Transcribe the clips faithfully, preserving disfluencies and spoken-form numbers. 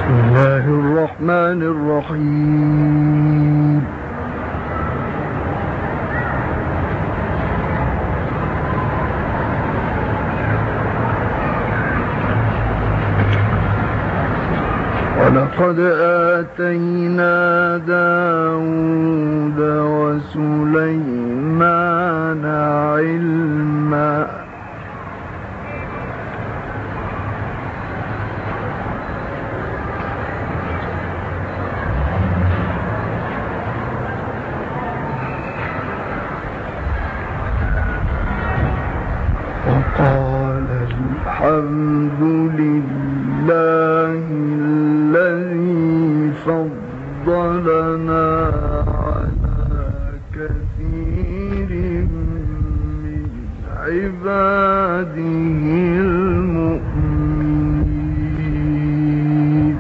بسم الله الرحمن الرحيم. ولقد آتينا داود وسليمان علما وقال الحمد لله الذي فضلنا على كثير من عباده المؤمنين.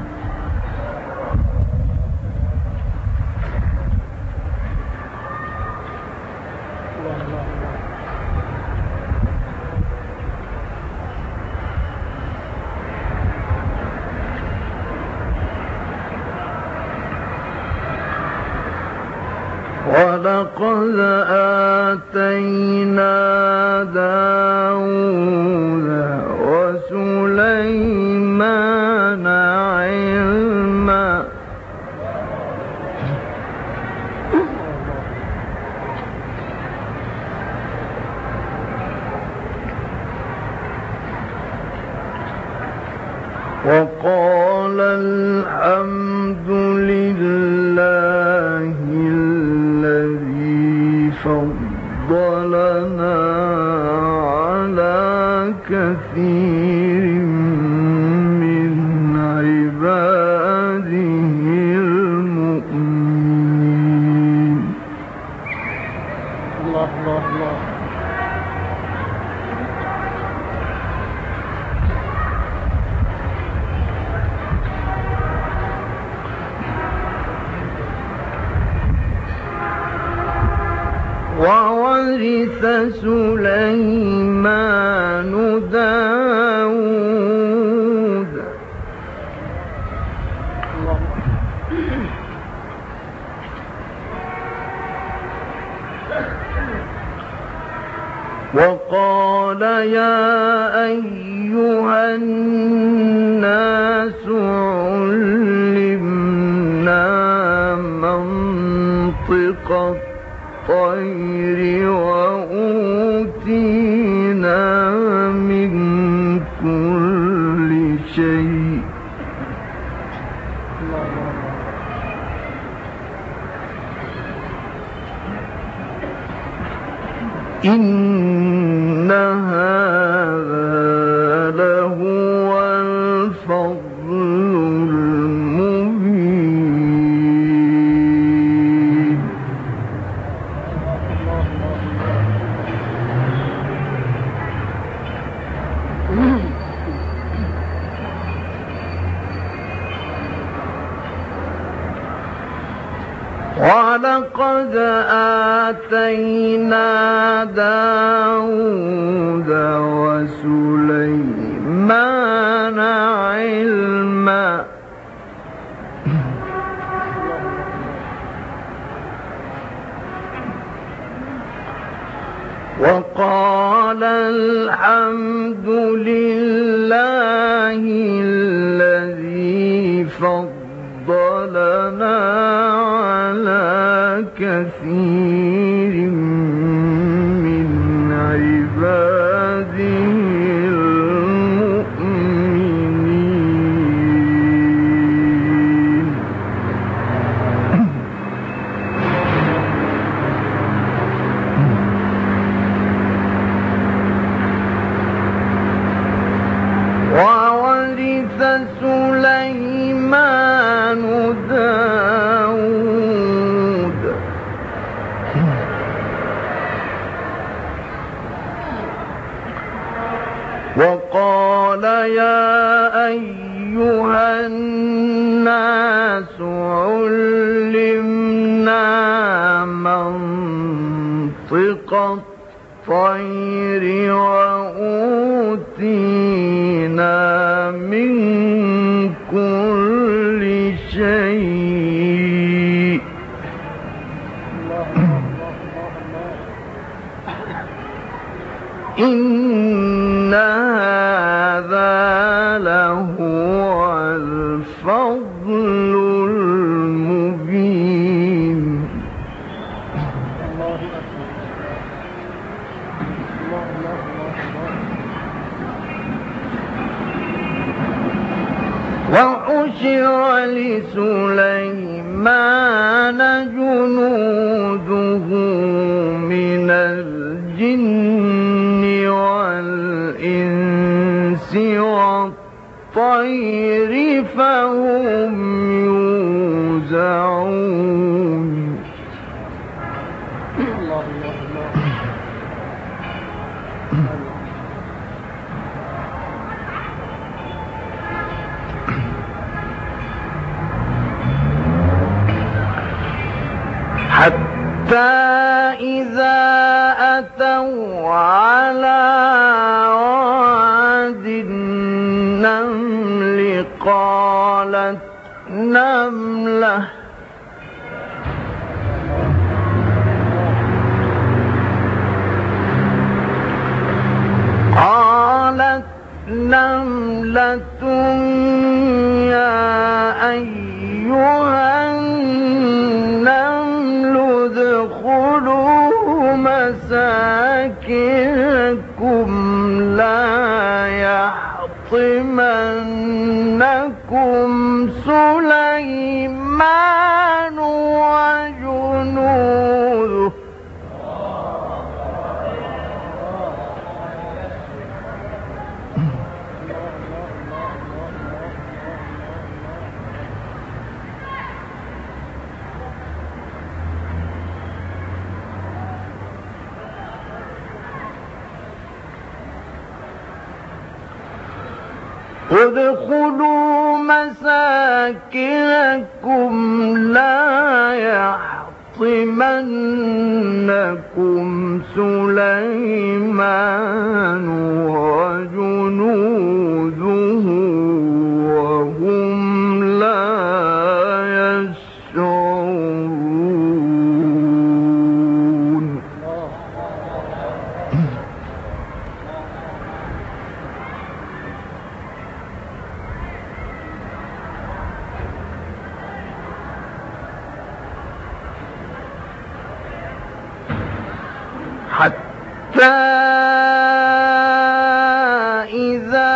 ولقد آتينا داود وسليمان علما وقال الحمد لله الذي فضلنا على كثير من عباده المؤمنين. الله الله الله. وورث سليمان داود وقال يا أيها الناس علمنا منطق الطير وأوتينا من كل شيء إن هذا لهو الفضل المبين. ولقد آتينا داود وسليمان علما وقال الحمد لله الذي فضلنا على كثير من عباده المؤمنين. وورث سليمان داود وقال يا أيها الناس علمنا منطق الطير وأوتينا من كل كل شيء إن هذا لهو الفضل المبين. وحشر لسليمان جنوده من الجن والإنس والطير فهم يوزعون. حتى إذا أتوا على واد النمل قالت نملة قالت نملة يا أيها النمل ادخلوا مساكنكم لا يحطمنكم سليمان وجنوده ادخلوا مساكنكم لا يحطمنكم سليمان وجنوده وهم لا يشعرون. حتى إذا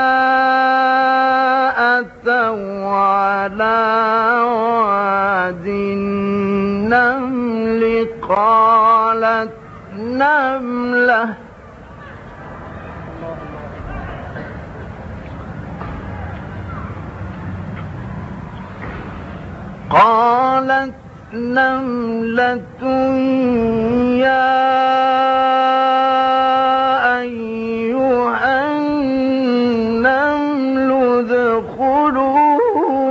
أتوا على واد النمل قالت نملة قالت نملة يا أيها النمل ادخلوا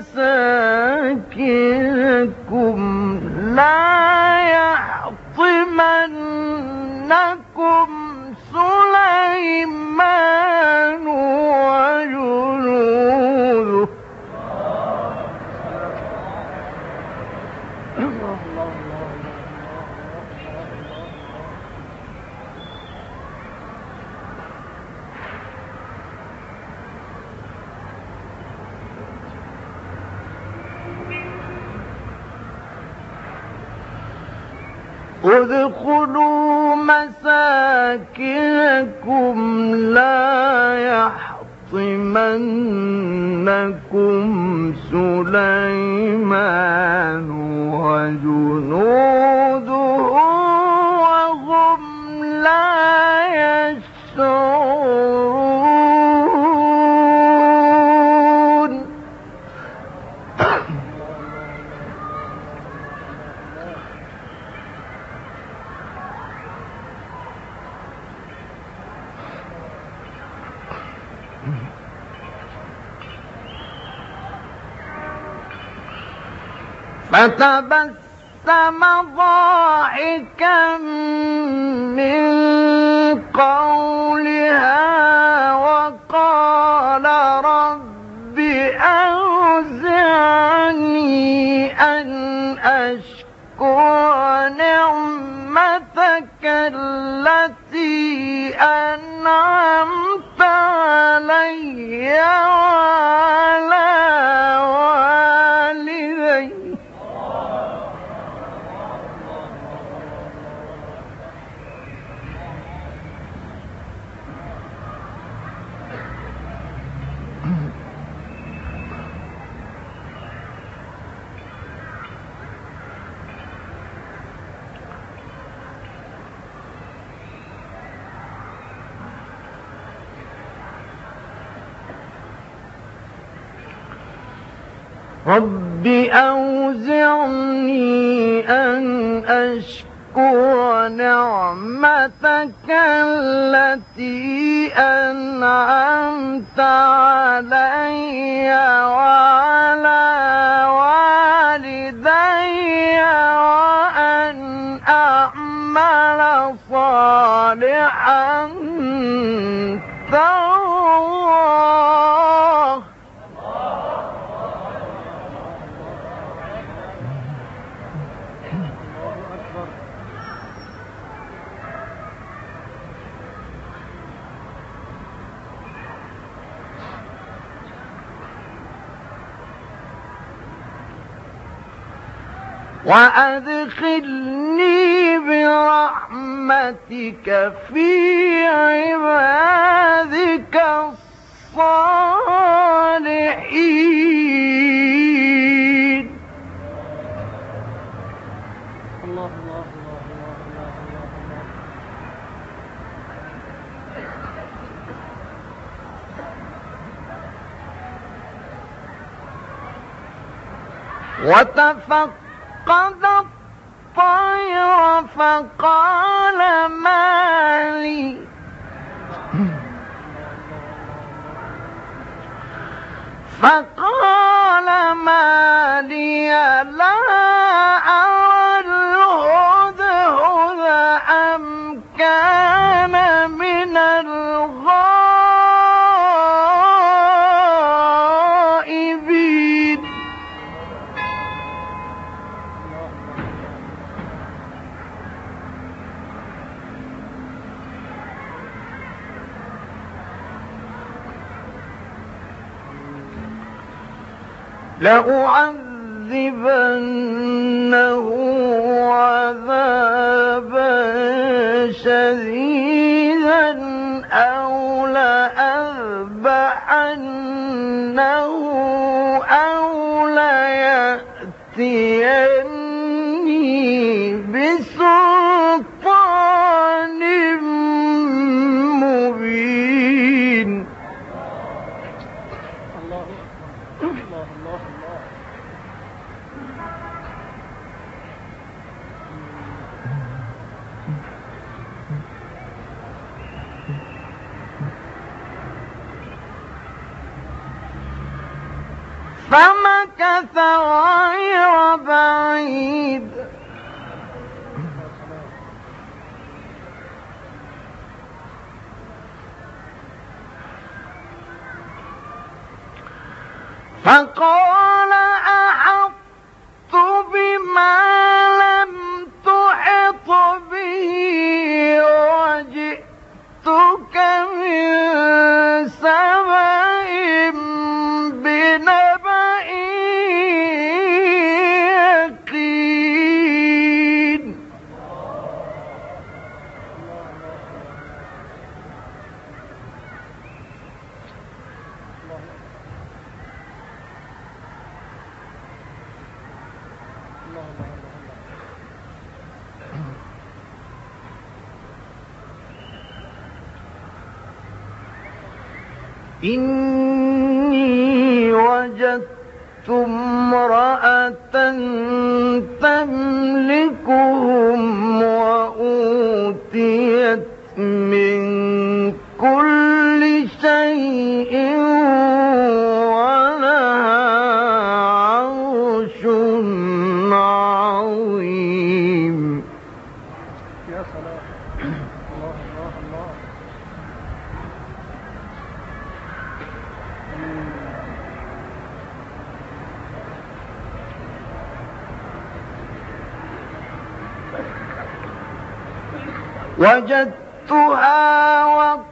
مساكنكم لا يحطمنكم سليمان وجنوده ادخلوا مساكنكم لا يحطمنكم سليمان وجنوده وهم لا يشعرون. فتبسم ضاحكا من قولها وقال رب أوزعني أشكر نعمتك التي أنعمت علي وعلى والدي رب أوزعني أن أشكر نعمتك التي أنعمت علي وعلى والدي وأن أعمل صالحا ترضاه. وأدخلني برحمتك في عبادك الصالحين. الله الله الله وتفق قد الطير فقال ما لي فقال ما لي لا أرى الهدهد أم كان من الغائبين. لأعذبنه عذابا شديدا أو لأذبحنه أو ليأتيني بسلطان مبين. الله الله الله فمكث غير بعيد فقال أحطت بما لم تحط به وجئتك من سبأ بنبأ يقين. إني وجدت امرأة تملكهم وأوتيت من كل شيء ولها عرش عظيم. يا سلام. الله الله الله. وجدتها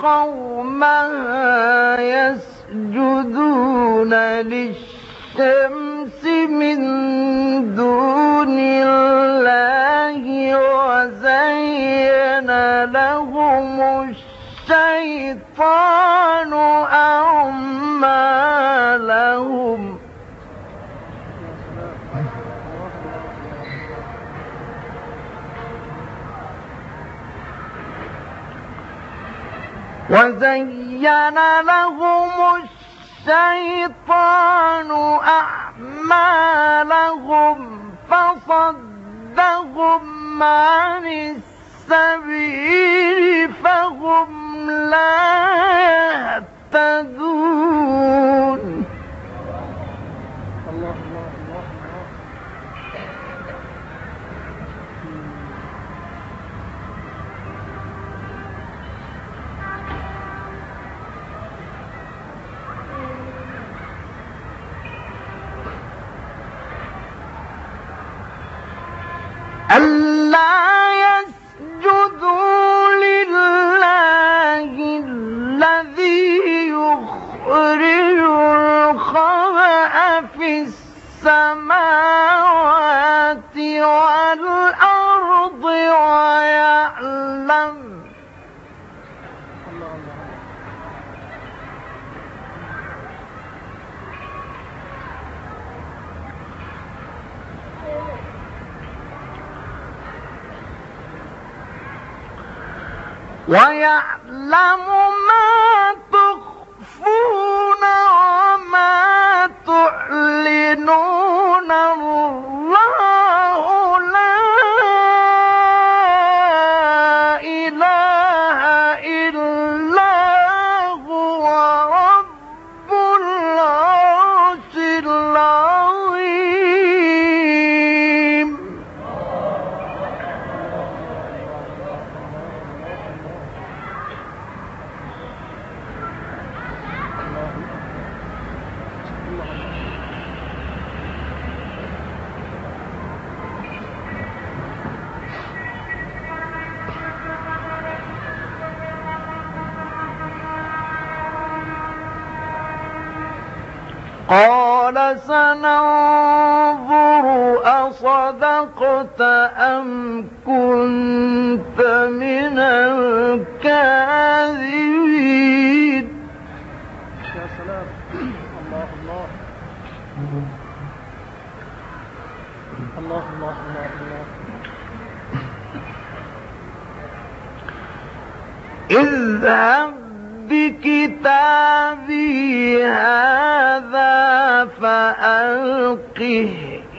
وقومها يسجدون للشمس من دون الله وزين لهم الشيطان أعمالهم وزين لهم الشيطان أعمالهم فصدهم عن السبيل فهم لا يهتدون. الله الله الله ألا يسجدوا لله الذي يخرج الخبأ في السماوات والأرض ويعلم ويعلم ما تخفون وما تعلنون الله لا إله إلا هو رب العرش العظيم. قال سننظر أصدقت أم كنت من الكاذبين. يا سلام الله الله الله الله الله اذهب بكتابي هذا فألقه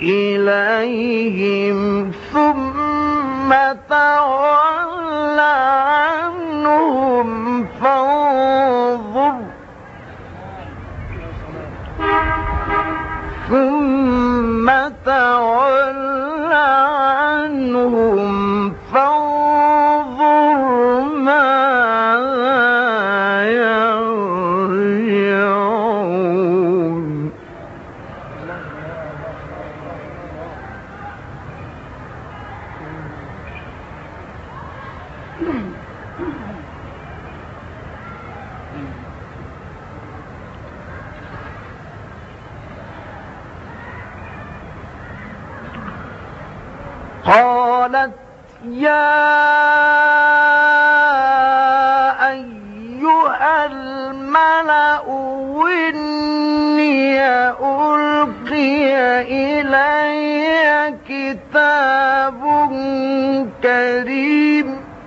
إليهم ثم تول عنهم فانظر ثم تول عنهم فانظر ماذا يرجعون. قالت يا أيها الملأ إني ألقي إلي كتاب كريم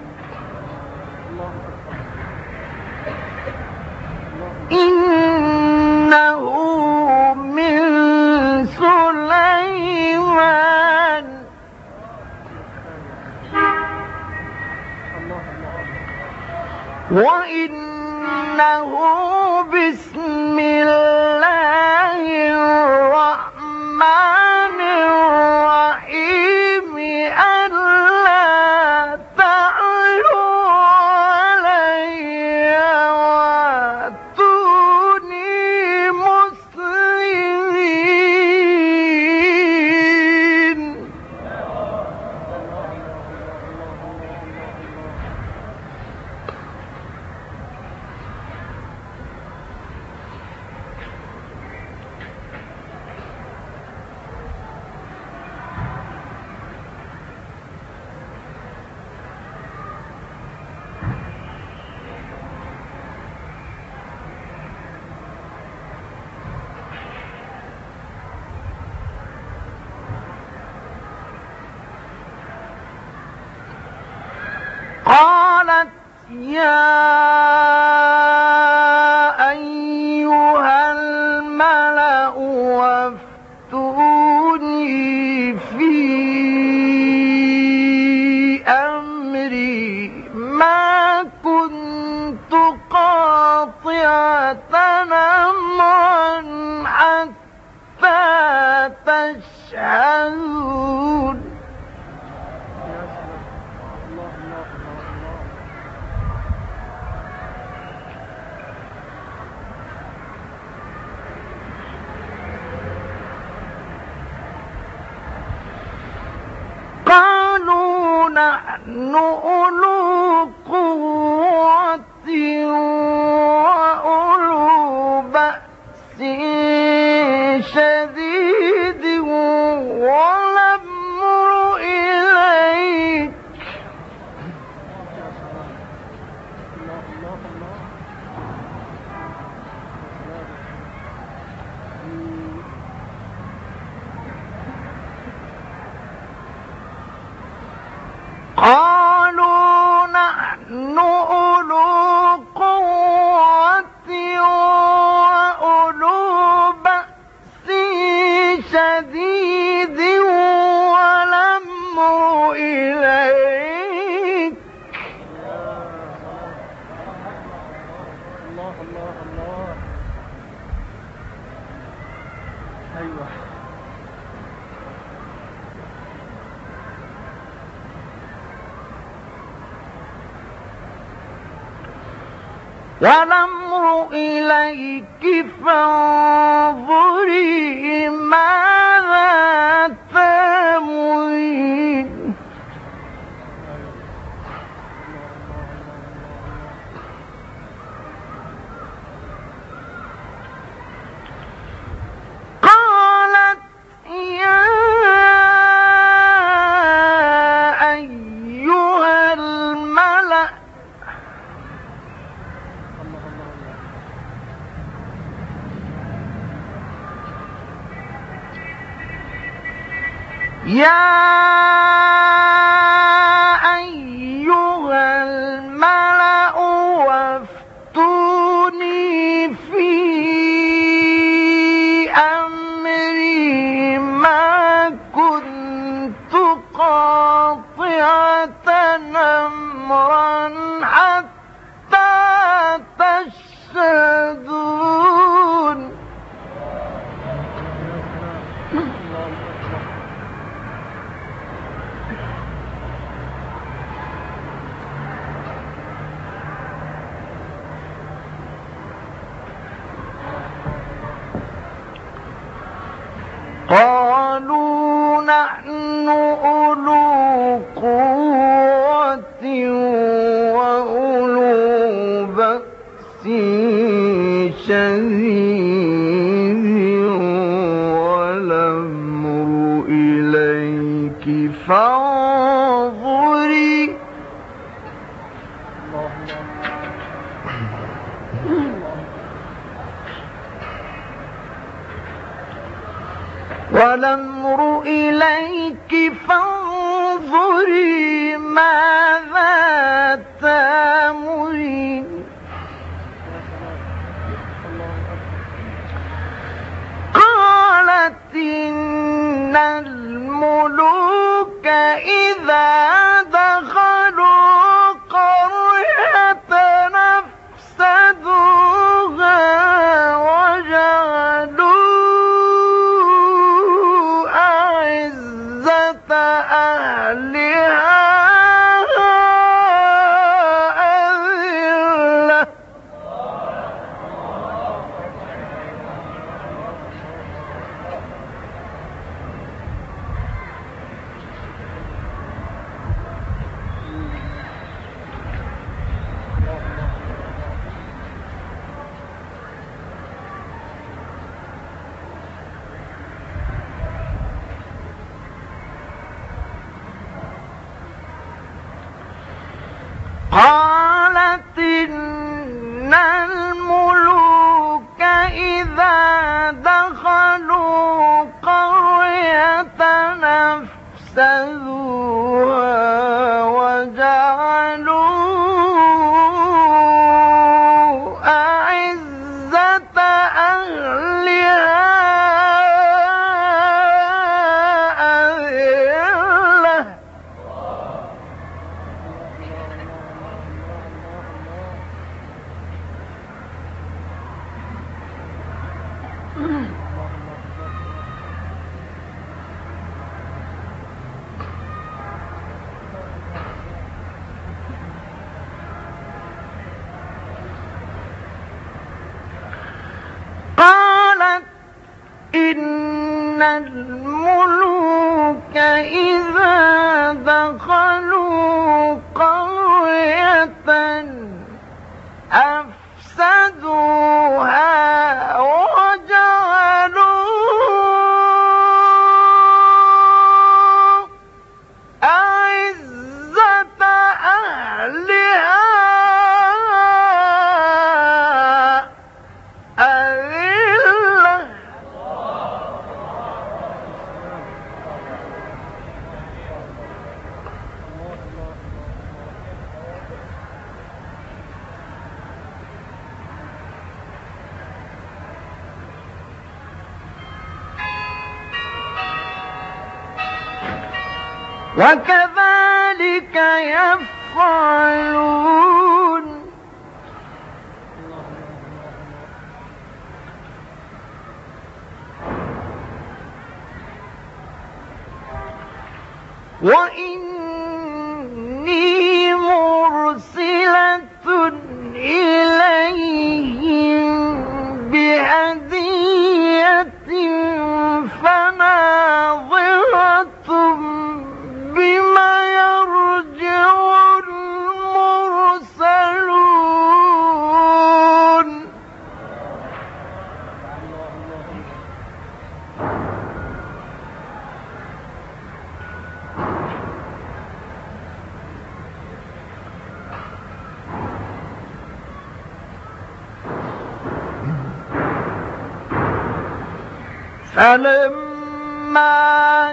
إنه من سليمان وإنه بسم الله الرحمن الرحيم ألا تعلوا علي وأتوني مسلمين. يا أيها الملأ وافتوني في أمري ما كنت قاطعة أمرا حتى تشهدون. قالوا نحن أولو قوة وأولو بأس شديد والأمر إليك قالوا نحن أولو قوة وأولو بأس شديد والأمر إليك. الله الله الله. أيوة. والأمر إليك فانظري ماذا تأمرين. قالت يا أيها الملأ يا أيها الملأ وافتوني في أمري ما كنت قاطعة أمرا حتى تشهدون. قالوا نحن أولو قوة وأولو بأس شديد والأمر إليك فانظري والأمر إليك فانظري ماذا تأمرين. قالت إن الملوك إذا دخلوا قرية أفسدوها وجعلوا أهلها أذلة. قالت إن الملوك إذا دخلوا قرية أفسدوها وجعلوا إن الملوك إذا دخلوا قرية أفسدوها وجعلوا أعزة أهلها أذلة. وكذلك يفعلون. وإني مرسلة إليهم بهدية فناظرة بما يرجع المرسلون. فلما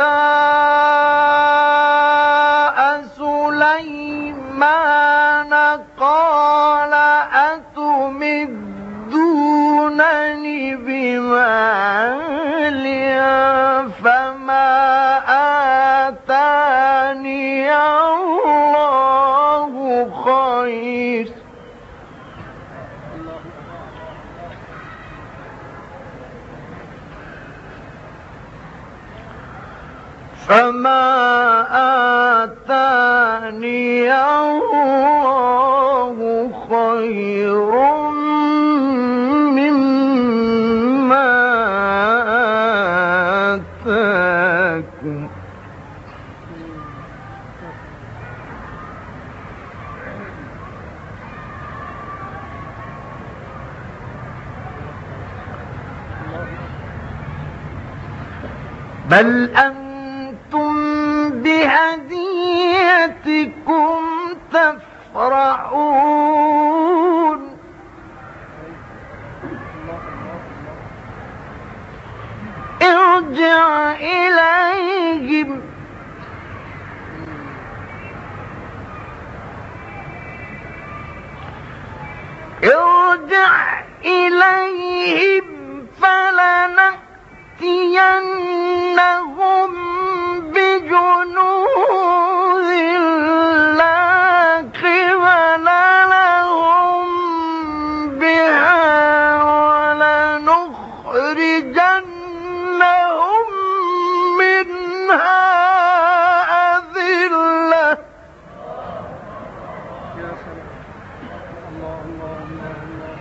جاء سليمان قال أتمدونني بمال فما آتاني الله خير فما آتاني الله خير مما آتاكم بل أنتم بهديتكم تفرحون. ارجع إليهم ارجع إليهم فلنأتينهم بجنود لا قبل لهم بها ولنخرجنهم منها أذلة. يا سلام. الله الله الله الله.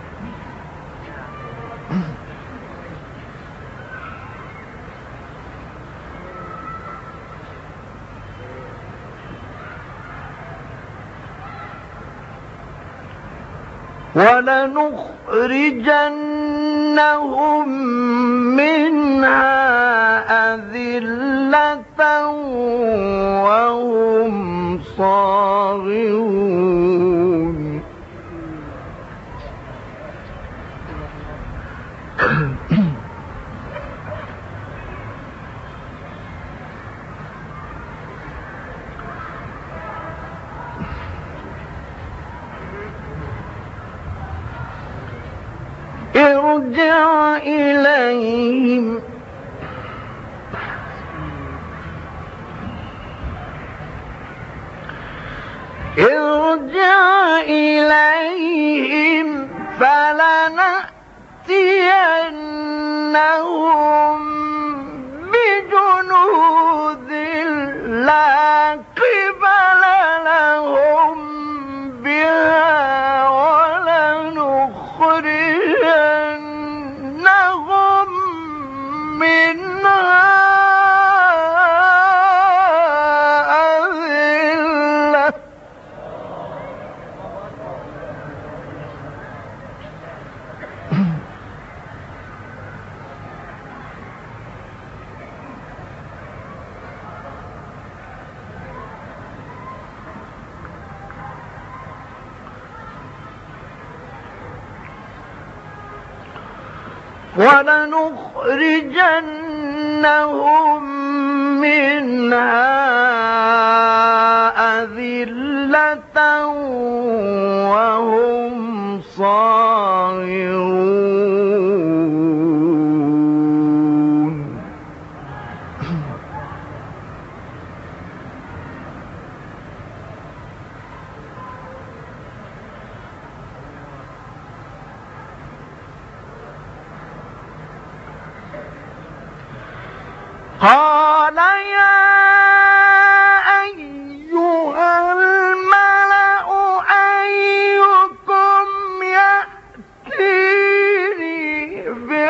ولنخرجنهم منها أذلة وهم صاغرون. ارجع إليهم ارجع إليهم فلنأتينهم بجنود لا قبل لهم بها ولنخرجنهم ولنخرجنهم منها أذلة وهم صاغرون. قال يا أيها الملأ أيكم يأتيني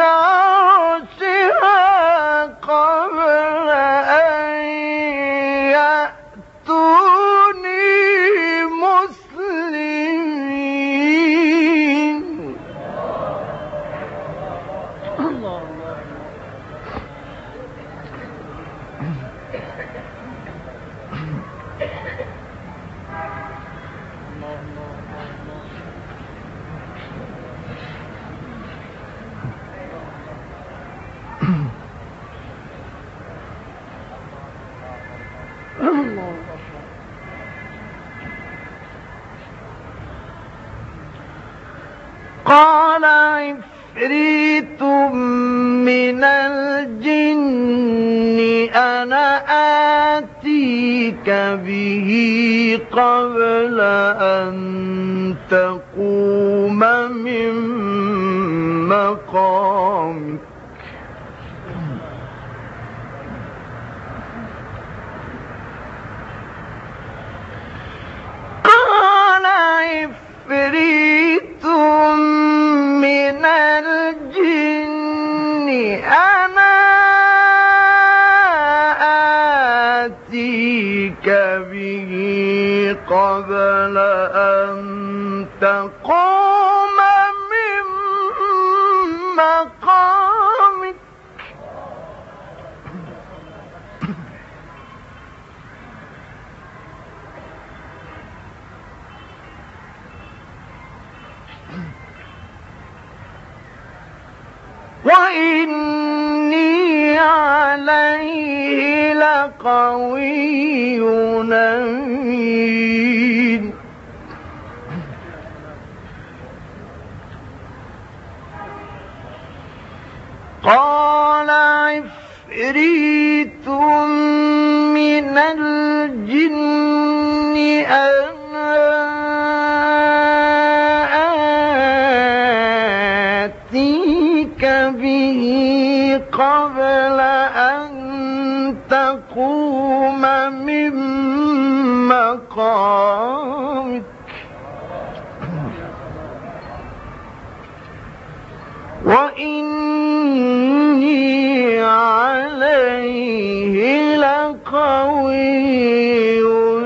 بعرشها قبل أن يأتوني مسلمين. الله قال عفريت من الجن أنا آتيك به قبل أن تقوم من مقامك. قال عفريت من الجن أنا آتيك به قبل أن تقوم من مقامك. وإني عليه لقوي أمين. قال عفريت من الجن أنا آتيك به قبل أن تقوم من مقامك. وإني عليه لقوي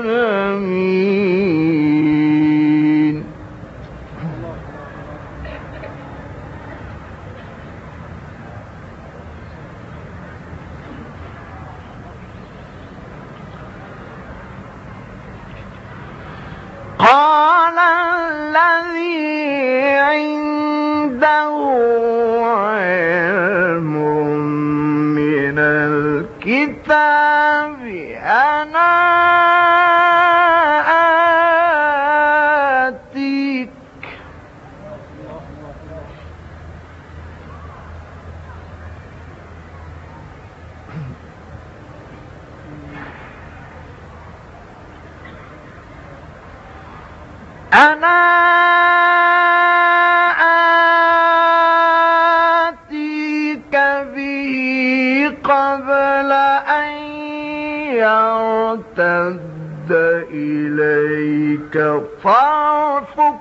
أمين. قال الذي عنده علم من الكتاب أنا آتيك أنا آتيك به قبل أن يرتد إليك طرفك.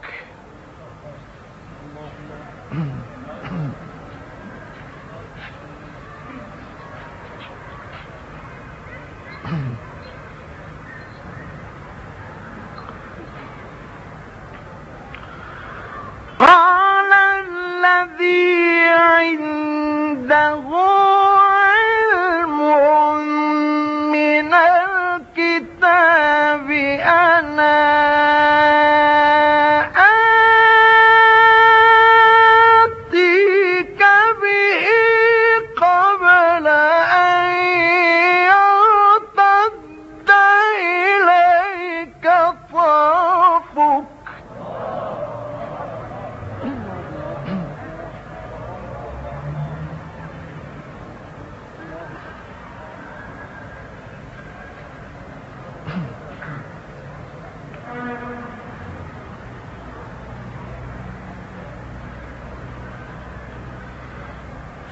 قال الذي عنده علم من الكتاب أنا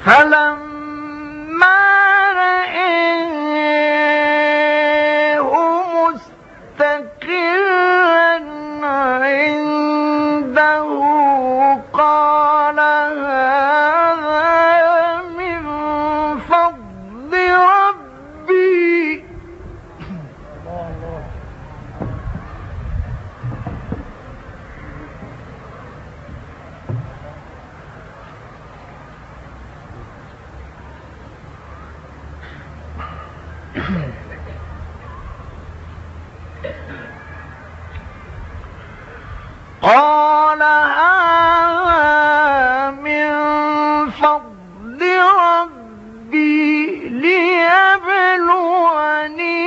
فلما رأيه مستقرا عنده قال هذا من فضل ربي قال هذا من فضل ربي ليبلوني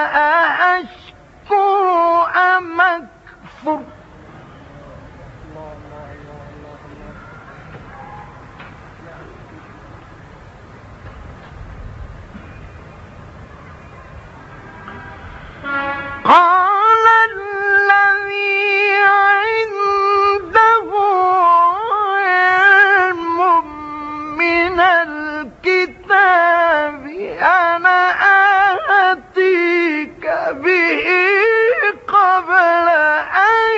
أأشكر أم أكفر قال الذي عنده علم من الكتاب أنا آتيك به قبل أن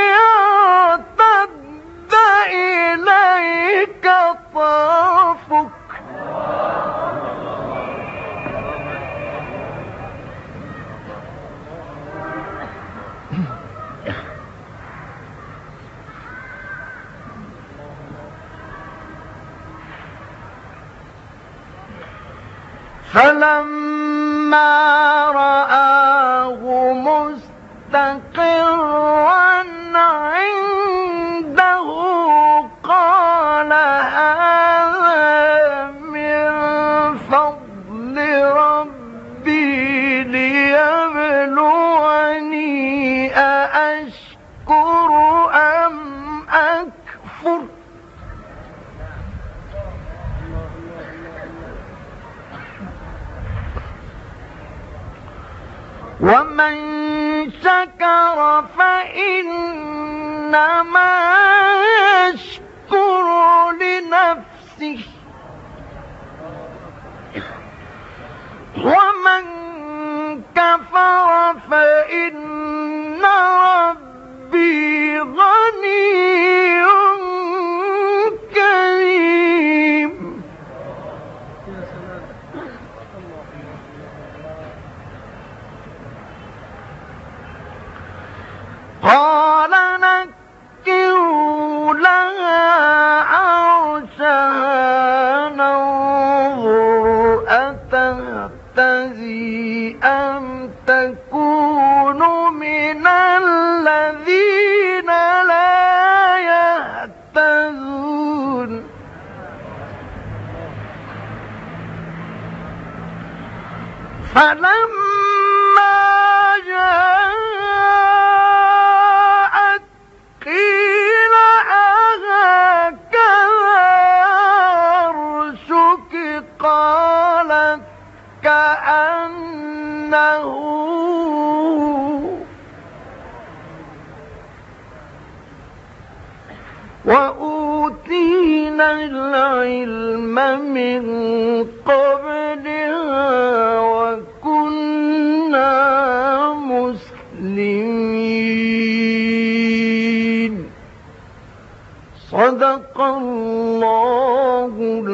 يرتد إليك طرفك فلما رآه مستقرا عنده قال هذا من فضل ربي ليبلوني أأشكر أم أكفر ومن شكر فإنما يشكر لنفسه ومن كفر فإن ربي غني كريم قال نكروا لها عرشها ننظر أتهتدي أم تكون من الذين لا يهتدون فلما جاءت قيل أهكذا عرشك قالت كأنه وأوتينا العلم من قبلها وكنا مسلمين صدق الله